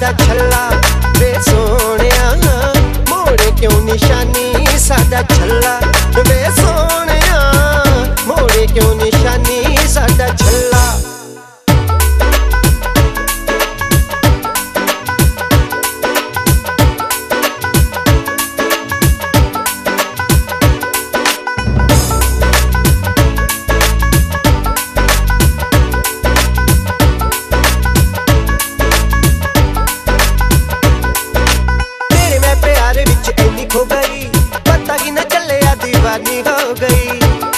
साडा छल्ला वे सोहणिया मोड़े क्यों निशानी साडा छल्ला वे सोहणिया मोड़े क्यों निशानी साडा छल्ला। हो गई पता ही न चलिया दीवानी हो गई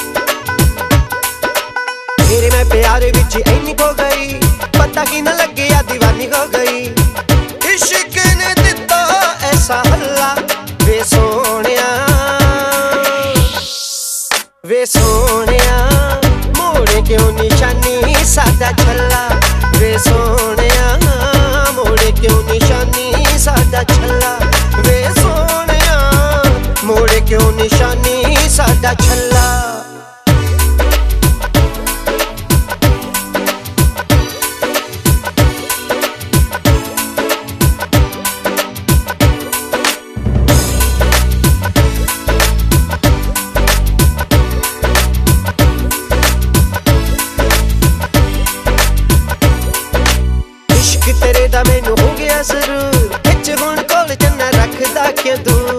तेरे मैं प्यार विच इन्नी खो गई पता ही न लगिया दीवानी हो गई। इश्क ने दिता ऐसा हल्ला वे सोहणिया मोड़े क्यों निशानी साडा छल्ला वे सोहणिया मोड़े क्यों निशानी साडा छल्ला वे मोड़े क्यों निशानी साडा छल्ला। इश्क तेरे दा मैनू हो गया जरूर खिच हुण कोल चन्ना रखदा क्यों दूर।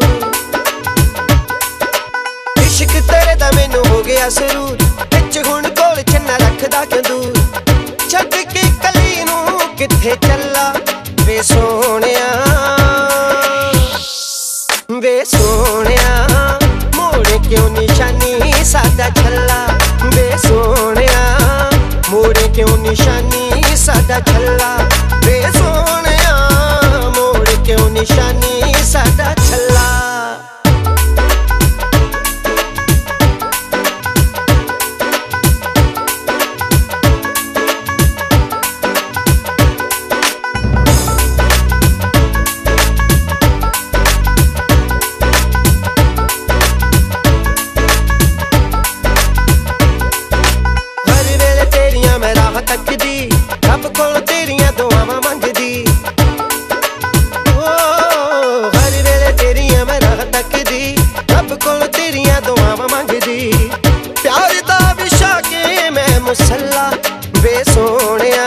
इश्क तेरे दा मैनू हो गया जरूर बिच हुण कोल छन्ना रखदा क्यों दूर। छड्ड के कली नू किथे चला वे सोहणिया मोड़े क्यों निशानी साडा छल्ला वे सोहणिया मोड़े क्यों निशानी साडा छल्ला वे सोहणिया मोड़े क्यों निशानी साडा छल्ला। मैं राह तकदी रब कोल तेरियां दुआवां मंगदी हर वेले तेरियां मैं राह तकदी रब कोल तेरियां दुआवां मंगदी। प्यार दा विछा के मैं मुसल्ला वे सोहणिया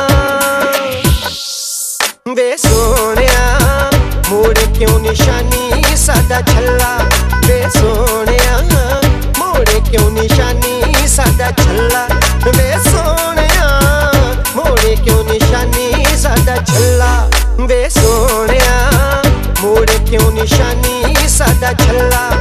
मोड़े क्यों निशानी साडा छल्ला वे सोहणिया मोड़े क्यों निशानी साडा छल्ला वे सोहणिया मोड़े क्यों निशानी साडा छल्ला वे सोहणिया मोड़े क्यों निशानी साडा छल्ला।